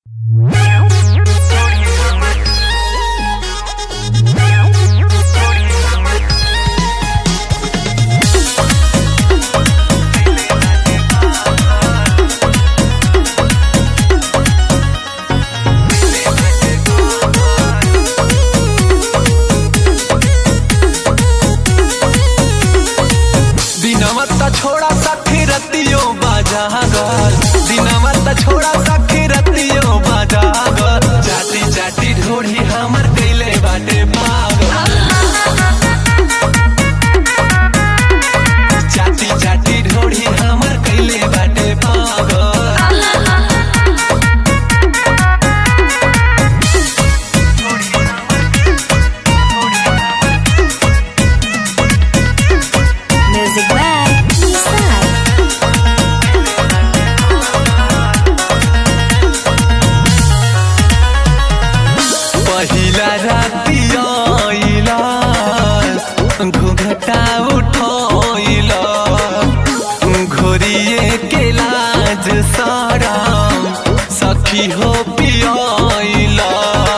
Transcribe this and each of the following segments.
छोड़ा सखी रतियो बाजागर दिनवा त छोड़ा सखी रतियो बाजागर चाटी चाटी ढोढ़ी हमर कैले बाटे पागल चाटी चाटी ढोढ़ी हमर कैले बाटे पागल पहिला रातिया घुघटा उठोइला घोरिए के लाज सारा सखी हो पियोइला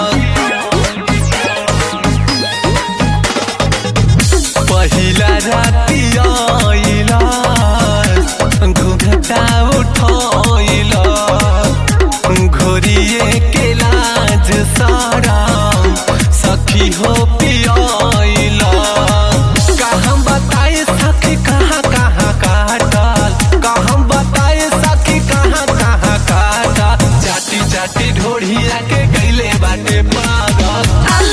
पहिला रातिया घुघटा उठोइला घोरिए के लाज सारा सखी हो पियोइला का हम बताए सखी कहाँ कहाँ काटल का हम बताए सखी कहाँ कहाँ काटल चाटी चाटी ढोढ़िया के कैले बाटे पागल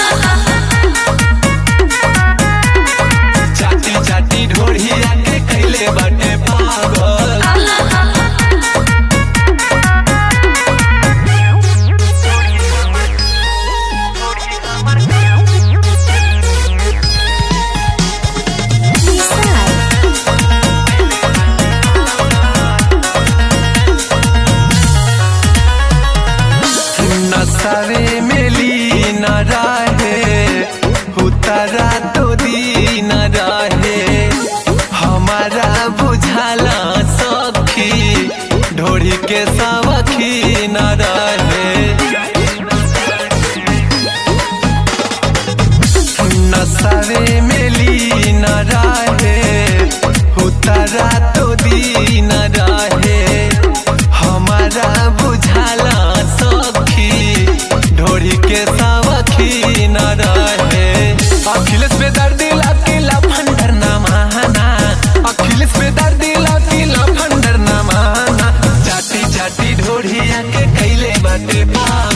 चाटी चाटी ढोढ़िया के कैले बाटे पागल नशरे में लीन रहे उतरा तो दीन रहे हमारा बुझाला सखी ढोढ़ी के सवखी न रहे नशरे में लीन रहे उतरा तो दीन रहे हमारा बुझाला ढोढ़ी के सावखी न रहे अखिलेश पे दर्दी लाकीला फंडर न माना अखिलेश पे दर्दी लाकीला फंडर न माना चाटी चाटी ढोढ़िया के कैले बाटे